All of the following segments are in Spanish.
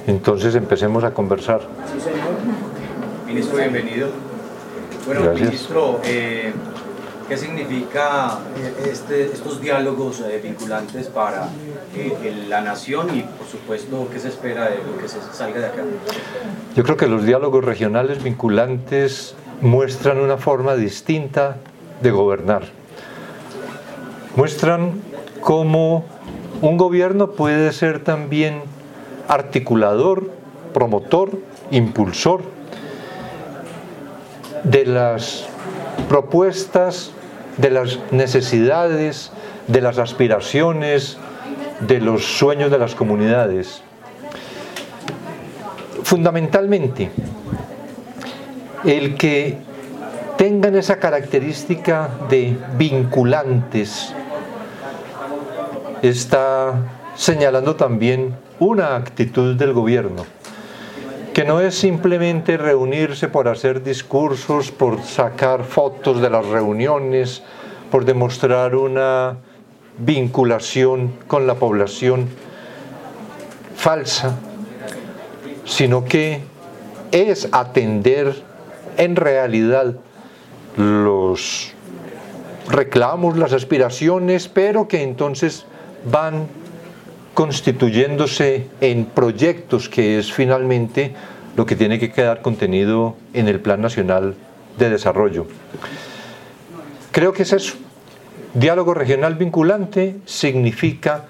Entonces empecemos a conversar. Sí, señor. Ministro, bienvenido. Bueno, Gracias. Ministro, ¿qué significa estos diálogos vinculantes para la nación y, por supuesto, qué se espera de lo que se salga de acá? Yo creo que los diálogos regionales vinculantes muestran una forma distinta de gobernar. Muestran cómo un gobierno puede ser también articulador, promotor, impulsor de las propuestas, de las necesidades, de las aspiraciones, de los sueños de las comunidades. Fundamentalmente, el que tengan esa característica de vinculantes está señalando también una actitud del gobierno, que no es simplemente reunirse por hacer discursos, por sacar fotos de las reuniones, por demostrar una vinculación con la población falsa, sino que es atender en realidad los reclamos, las aspiraciones, pero que entonces van constituyéndose en proyectos, que es finalmente lo que tiene que quedar contenido en el Plan Nacional de Desarrollo. Creo que es eso. Diálogo regional vinculante significa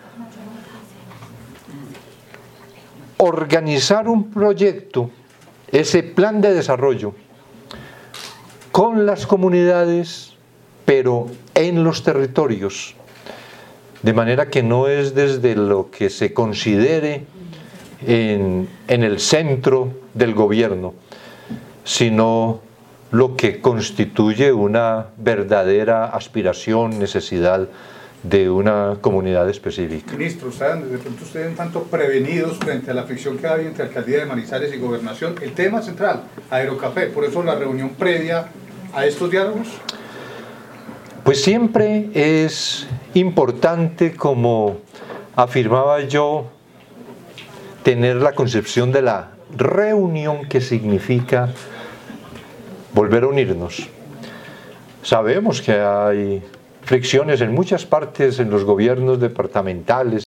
organizar un proyecto, ese plan de desarrollo, con las comunidades, pero en los territorios, de manera que no es desde lo que se considere en el centro del gobierno, sino lo que constituye una verdadera aspiración, necesidad de una comunidad específica. Ministro, de pronto ustedes tanto prevenidos frente a la fricción que hay entre Alcaldía de Manizales y Gobernación. El tema central, Aerocafé, por eso la reunión previa a estos diálogos. Pues siempre es importante, como afirmaba yo, tener la concepción de la reunión, que significa volver a unirnos. Sabemos que hay fricciones en muchas partes, en los gobiernos departamentales,